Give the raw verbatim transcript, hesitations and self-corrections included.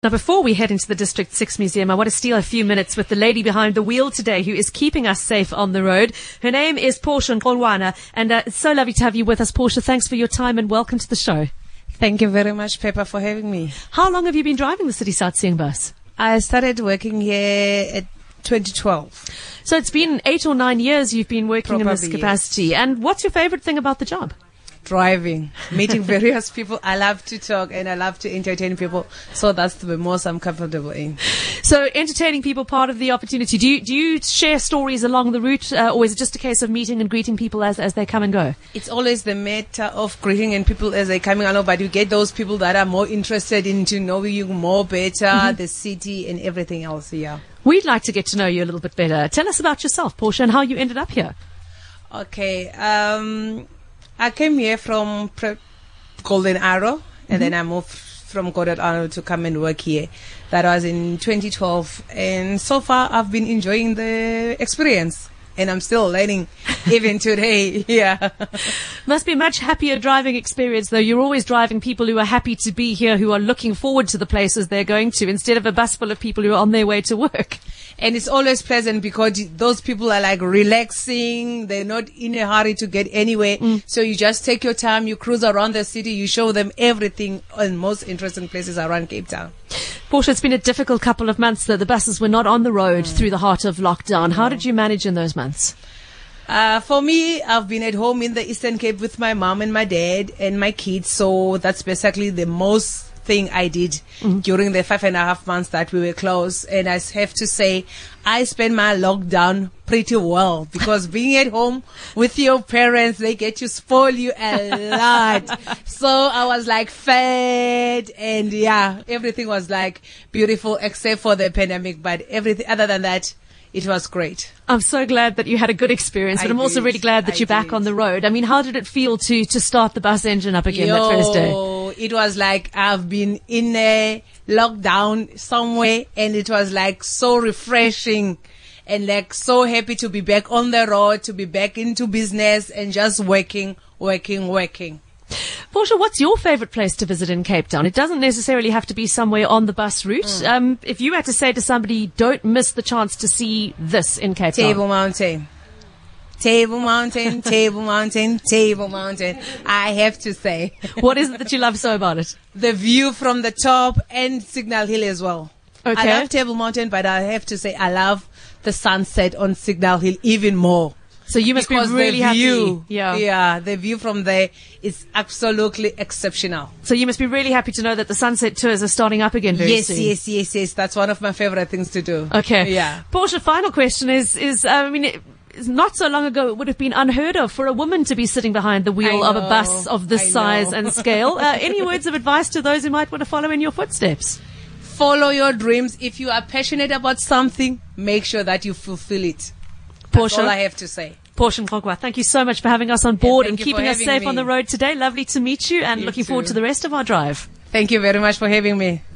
Now, before we head into the District six Museum, I want to steal a few minutes with the lady behind the wheel today who is keeping us safe on the road. Her name is Portia Nkolwana, and uh, it's so lovely to have you with us, Portia. Thanks for your time and welcome to the show. Thank you very much, Pepper, for having me. How long have you been driving the City Sightseeing bus? I started working here at twenty twelve. So it's been eight or nine years you've been working Probably, in this capacity. Yes. And what's your favorite thing about the job? Driving, meeting various people. I love to talk and I love to entertain people. So that's the most I'm comfortable in. So entertaining people, part of the opportunity. Do you, do you share stories along the route, uh, or is it just a case of meeting and greeting people as, as they come and go? It's always the matter of greeting and people as they coming along, but you get those people that are more interested in to know you more better, mm-hmm. the city and everything else. Yeah. We'd like to get to know you a little bit better. Tell us about yourself, Portia, and how you ended up here. Okay. Um, I came here from Pre- Golden Arrow, and mm-hmm. then I moved from Golden Arrow to come and work here. That was in twenty twelve, and so far I've been enjoying the experience, and I'm still learning even today. Yeah. Must be a much happier driving experience, though. You're always driving people who are happy to be here, who are looking forward to the places they're going to, instead of a bus full of people who are on their way to work. And it's always pleasant because those people are like relaxing. They're not in a hurry to get anywhere. Mm. So you just take your time. You cruise around the city. You show them everything and most interesting places around Cape Town. Portia, it's been a difficult couple of months, though. The buses were not on the road mm. through the heart of lockdown. How did you manage in those months? Uh, for me, I've been at home in the Eastern Cape with my mom and my dad and my kids. So that's basically the most thing I did mm-hmm. during the five and a half months that we were closed. And I have to say, I spent my lockdown pretty well because being at home with your parents, they get to spoil you a lot. So I was like fed and yeah, everything was like beautiful except for the pandemic. But everything other than that, it was great. I'm so glad that you had a good experience, but I I'm did. also really glad that I you're did. back on the road. I mean, how did it feel to, to start the bus engine up again Yo, that first day? It was like I've been in a lockdown somewhere, and it was like so refreshing and like so happy to be back on the road, to be back into business and just working, working, working. Portia, what's your favorite place to visit in Cape Town? It doesn't necessarily have to be somewhere on the bus route. Mm. Um, if you had to say to somebody, don't miss the chance to see this in Cape Town. Table Mountain. Table Mountain, Table Mountain, Table Mountain. I have to say. What is it that you love so about it? The view from the top and Signal Hill as well. Okay. I love Table Mountain, but I have to say I love the sunset on Signal Hill even more. So you must because be really the view, happy. Yeah. yeah, the view from there is absolutely exceptional. So you must be really happy to know that the sunset tours are starting up again very yes, soon. Yes, yes, yes, yes. That's one of my favorite things to do. Okay. Yeah. Portia, final question is, is uh, I mean, it, not so long ago it would have been unheard of for a woman to be sitting behind the wheel I of know, a bus of this I size know. and scale. Uh, any words of advice to those who might want to follow in your footsteps? Follow your dreams. If you are passionate about something, make sure that you fulfill it. That's Portia, all I have to say. Portia Nkolwana, thank you so much for having us on board yeah, and keeping us safe me. on the road today. Lovely to meet you and you looking too. forward to the rest of our drive. Thank you very much for having me.